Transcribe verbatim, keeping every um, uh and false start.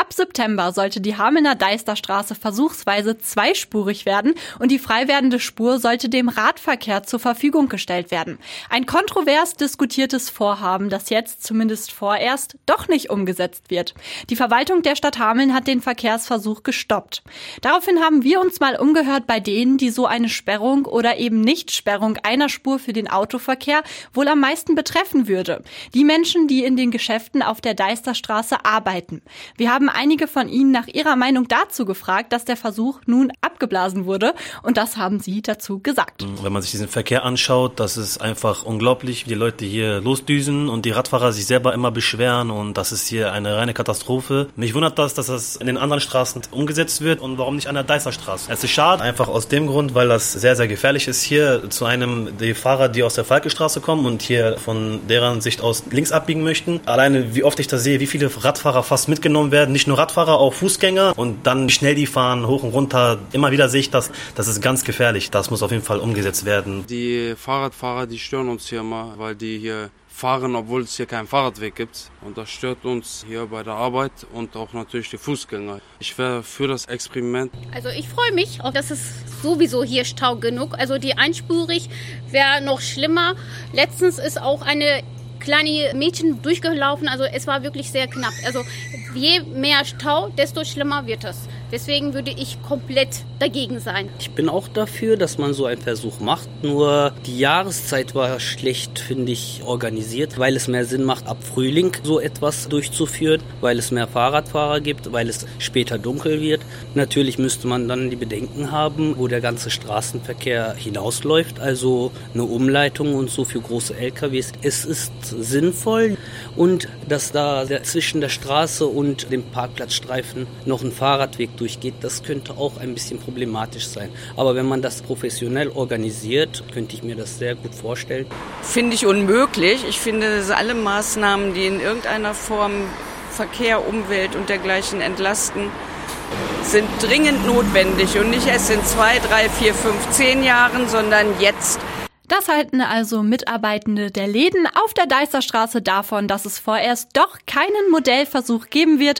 Ab September sollte die Hamelner Deisterstraße versuchsweise zweispurig werden und die frei werdende Spur sollte dem Radverkehr zur Verfügung gestellt werden. Ein kontrovers diskutiertes Vorhaben, das jetzt zumindest vorerst doch nicht umgesetzt wird. Die Verwaltung der Stadt Hameln hat den Verkehrsversuch gestoppt. Daraufhin haben wir uns mal umgehört bei denen, die so eine Sperrung oder eben Nichtsperrung einer Spur für den Autoverkehr wohl am meisten betreffen würde. Die Menschen, die in den Geschäften auf der Deisterstraße arbeiten. Wir haben einige von ihnen nach ihrer Meinung dazu gefragt, dass der Versuch nun abgeblasen wurde. Und das haben sie dazu gesagt. Wenn man sich diesen Verkehr anschaut, das ist einfach unglaublich, wie die Leute hier losdüsen und die Radfahrer sich selber immer beschweren. Und das ist hier eine reine Katastrophe. Mich wundert das, dass das in den anderen Straßen umgesetzt wird und warum nicht an der Deisterstraße. Es ist schade, einfach aus dem Grund, weil das sehr, sehr gefährlich ist hier zu einem, die Fahrer, die aus der Falkenstraße kommen und hier von deren Sicht aus links abbiegen möchten. Alleine, wie oft ich das sehe, wie viele Radfahrer fast mitgenommen werden. Nicht nur Radfahrer, auch Fußgänger und dann wie schnell die fahren, hoch und runter. Immer wieder sehe ich das. Das ist ganz gefährlich. Das muss auf jeden Fall umgesetzt werden. Die Fahrradfahrer, die stören uns hier immer, weil die hier fahren, obwohl es hier keinen Fahrradweg gibt. Und das stört uns hier bei der Arbeit und auch natürlich die Fußgänger. Ich wäre für das Experiment. Also ich freue mich, auch das ist sowieso hier Stau genug. Also die einspurig wäre noch schlimmer. Letztens ist auch eine kleine Mädchen durchgelaufen, also es war wirklich sehr knapp. Also je mehr Stau, desto schlimmer wird es. Deswegen würde ich komplett dagegen sein. Ich bin auch dafür, dass man so einen Versuch macht. Nur die Jahreszeit war schlecht, finde ich, organisiert, weil es mehr Sinn macht, ab Frühling so etwas durchzuführen, weil es mehr Fahrradfahrer gibt, weil es später dunkel wird. Natürlich müsste man dann die Bedenken haben, wo der ganze Straßenverkehr hinausläuft, also eine Umleitung und so für große L K Ws. Es ist sinnvoll und dass da zwischen der Straße und dem Parkplatzstreifen noch ein Fahrradweg durchgeht, das könnte auch ein bisschen problematisch sein. Aber wenn man das professionell organisiert, könnte ich mir das sehr gut vorstellen. Finde ich unmöglich. Ich finde, dass alle Maßnahmen, die in irgendeiner Form Verkehr, Umwelt und dergleichen entlasten, sind dringend notwendig und nicht erst in zwei, drei, vier, fünf, zehn Jahren, sondern jetzt. Das halten also Mitarbeitende der Läden auf der Deisterstraße davon, dass es vorerst doch keinen Modellversuch geben wird